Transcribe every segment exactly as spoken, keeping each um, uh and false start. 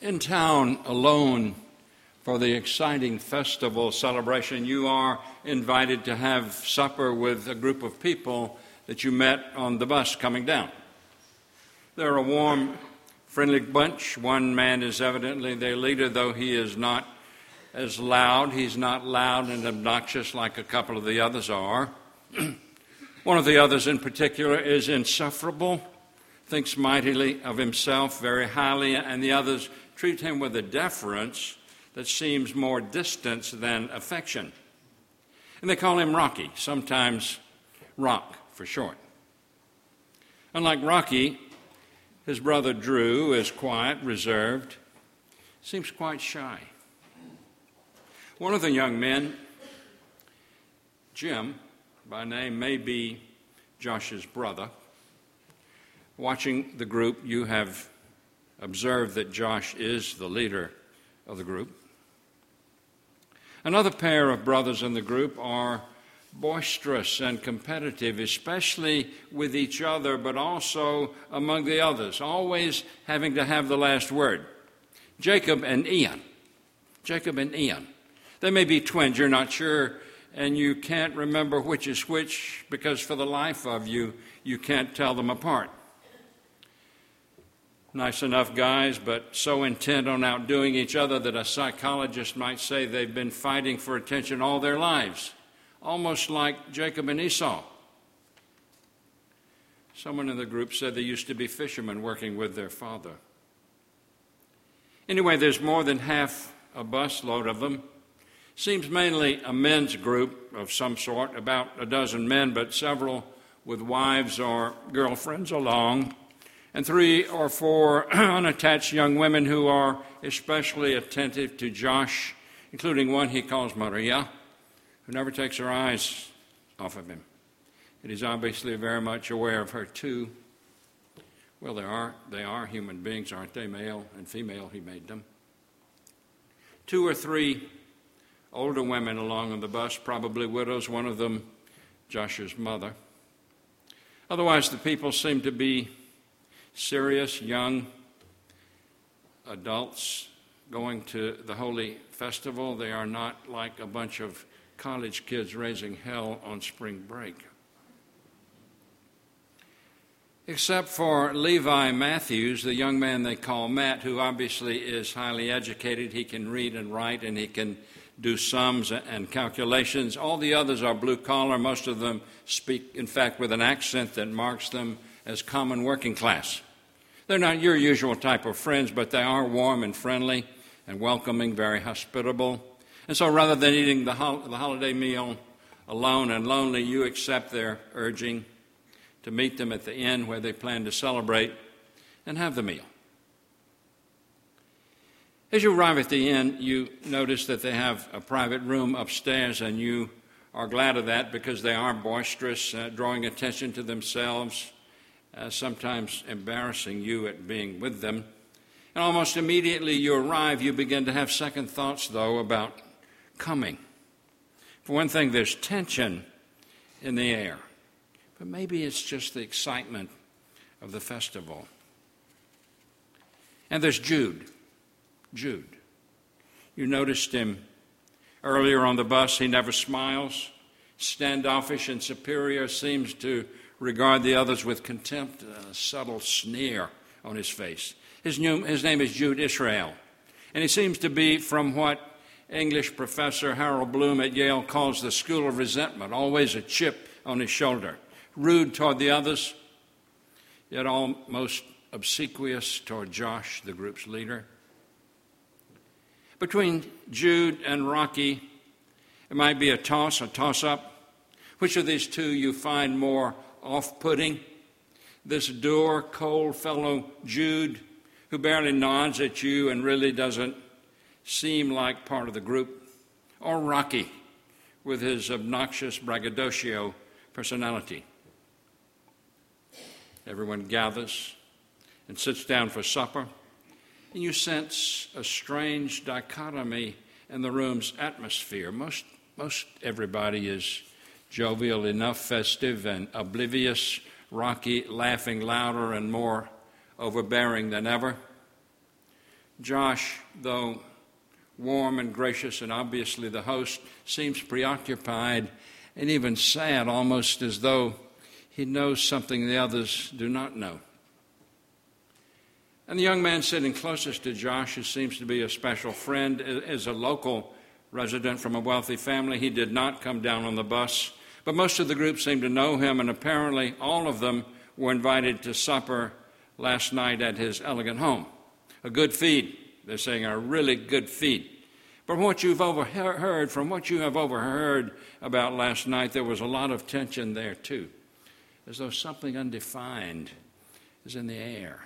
in town alone for the exciting festival celebration, you are invited to have supper with a group of people that you met on the bus coming down. They're a warm, friendly bunch. One man is evidently their leader, though he is not as loud. He's not loud and obnoxious like a couple of the others are. One of the others in particular is insufferable, thinks mightily of himself, very highly, and the others treat him with a deference that seems more distance than affection. And they call him Rocky, sometimes Rock for short. Unlike Rocky, his brother Drew is quiet, reserved, seems quite shy. One of the young men, Jim, by name, may be Josh's brother. Watching the group, you have observed that Josh is the leader of the group. Another pair of brothers in the group are boisterous and competitive, especially with each other, but also among the others, always having to have the last word. Jacob and Ian. Jacob and Ian. They may be twins, you're not sure, and you can't remember which is which because for the life of you, you can't tell them apart. Nice enough guys, but so intent on outdoing each other that a psychologist might say they've been fighting for attention all their lives, almost like Jacob and Esau. Someone in the group said they used to be fishermen working with their father. Anyway, there's more than half a busload of them. Seems mainly a men's group of some sort, about a dozen men, but several with wives or girlfriends along, and three or four unattached young women who are especially attentive to Josh, including one he calls Maria, who never takes her eyes off of him. And he's obviously very much aware of her too. Well, they are, they are human beings, aren't they? Male and female, he made them. Two or three older women along on the bus, probably widows, one of them Josh's mother. Otherwise, the people seem to be serious, young adults going to the holy festival. They are not like a bunch of college kids raising hell on spring break. Except for Levi Matthews, the young man they call Matt, who obviously is highly educated. He can read and write, and he can do sums and calculations. All the others are blue-collar. Most of them speak, in fact, with an accent that marks them as common working class. They're not your usual type of friends, but they are warm and friendly and welcoming, very hospitable. And so rather than eating the, hol- the holiday meal alone and lonely, you accept their urging to meet them at the inn where they plan to celebrate and have the meal. As you arrive at the inn, you notice that they have a private room upstairs, and you are glad of that because they are boisterous, uh, drawing attention to themselves, uh, sometimes embarrassing you at being with them. And almost immediately you arrive, you begin to have second thoughts, though, about coming. For one thing, there's tension in the air, but maybe it's just the excitement of the festival. And there's Jude. Jude. You noticed him earlier on the bus. He never smiles, standoffish and superior, seems to regard the others with contempt, a subtle sneer on his face. His, new, his name is Jude Israel, and he seems to be from what English professor Harold Bloom at Yale calls the school of resentment, always a chip on his shoulder, rude toward the others, yet almost obsequious toward Josh, the group's leader. Between Jude and Rocky, it might be a toss, a toss-up. Which of these two you find more off-putting? This dour, cold fellow Jude, who barely nods at you and really doesn't seem like part of the group, or Rocky, with his obnoxious braggadocio personality? Everyone gathers and sits down for supper, and you sense a strange dichotomy in the room's atmosphere. Most, most everybody is jovial enough, festive and oblivious, Rocky laughing louder and more overbearing than ever. Josh, though warm and gracious and obviously the host, seems preoccupied and even sad, almost as though he knows something the others do not know. And the young man sitting closest to Josh, who seems to be a special friend, is a local resident from a wealthy family. He did not come down on the bus, but most of the group seemed to know him, and apparently all of them were invited to supper last night at his elegant home. A good feed, they're saying, a really good feed. From what you've overheard, from what you have overheard about last night, there was a lot of tension there too, as though something undefined is in the air.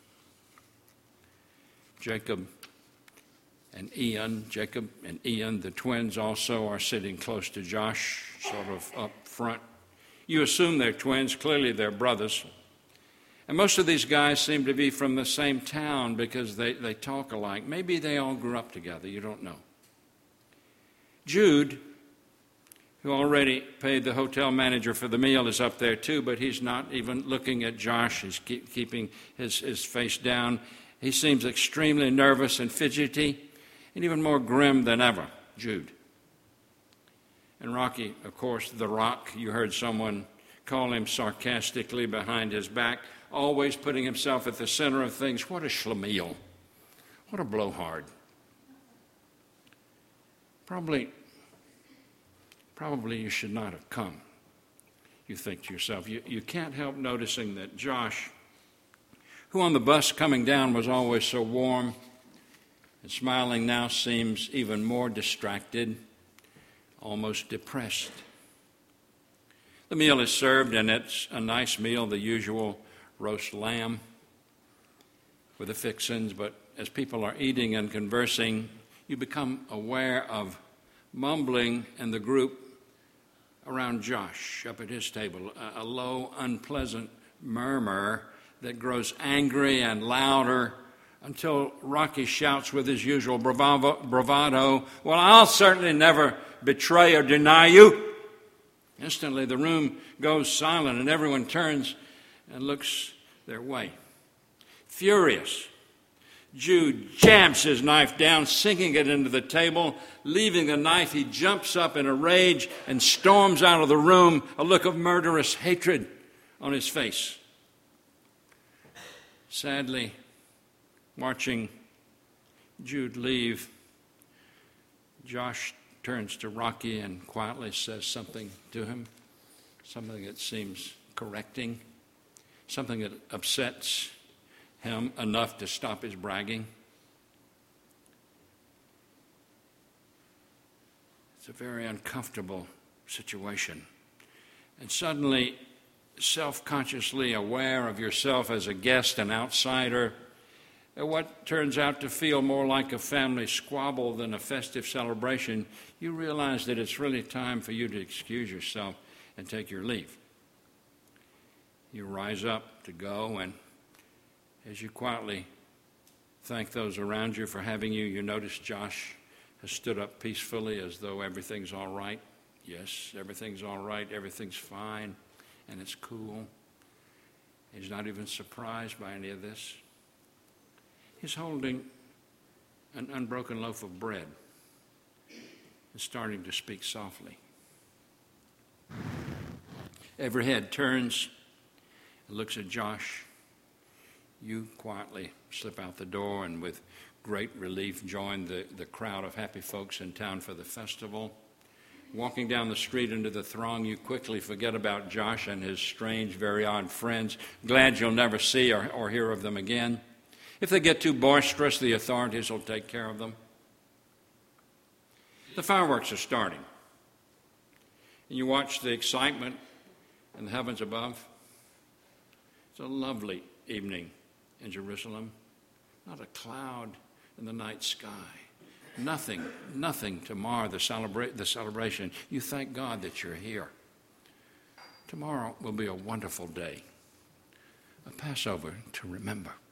Jacob and Ian, Jacob and Ian, the twins, also are sitting close to Josh, sort of up front. You assume they're twins, clearly they're brothers. And most of these guys seem to be from the same town because they, they talk alike. Maybe they all grew up together, you don't know. Jude, who already paid the hotel manager for the meal, is up there too, but he's not even looking at Josh. He's keep, keeping his, his face down. He seems extremely nervous and fidgety, and even more grim than ever, Jude. And Rocky, of course, the Rock, you heard someone call him sarcastically behind his back, always putting himself at the center of things. What a schlemiel. What a blowhard. Probably, probably you should not have come, you think to yourself. You, you can't help noticing that Josh, who on the bus coming down was always so warm and smiling, now seems even more distracted, almost depressed. The meal is served, and it's a nice meal, the usual roast lamb with the fixins, but as people are eating and conversing, you become aware of mumbling in the group around Josh up at his table, a, a low, unpleasant murmur that grows angry and louder until Rocky shouts with his usual bravado, bravado, "Well, I'll certainly never betray or deny you." Instantly, the room goes silent and everyone turns and looks their way. Furious, Jude jams his knife down, sinking it into the table. Leaving the knife, he jumps up in a rage and storms out of the room, a look of murderous hatred on his face. Sadly, watching Jude leave, Josh turns to Rocky and quietly says something to him, something that seems correcting, something that upsets him enough to stop his bragging. It's a very uncomfortable situation. And suddenly, self-consciously aware of yourself as a guest, an outsider, at what turns out to feel more like a family squabble than a festive celebration, you realize that it's really time for you to excuse yourself and take your leave. You rise up to go, and as you quietly thank those around you for having you, you notice Josh has stood up peacefully as though everything's all right. Yes, everything's all right, everything's fine, and it's cool. He's not even surprised by any of this. He's holding an unbroken loaf of bread and starting to speak softly. Every head turns and looks at Josh. You quietly slip out the door and with great relief join the, the crowd of happy folks in town for the festival. Walking down the street into the throng, you quickly forget about Josh and his strange, very odd friends, glad you'll never see or, or hear of them again. If they get too boisterous, the authorities will take care of them. The fireworks are starting, and you watch the excitement in the heavens above. It's a lovely evening in Jerusalem. Not a cloud in the night sky. Nothing, nothing to mar the, celebra- the celebration. You thank God that you're here. Tomorrow will be a wonderful day, a Passover to remember.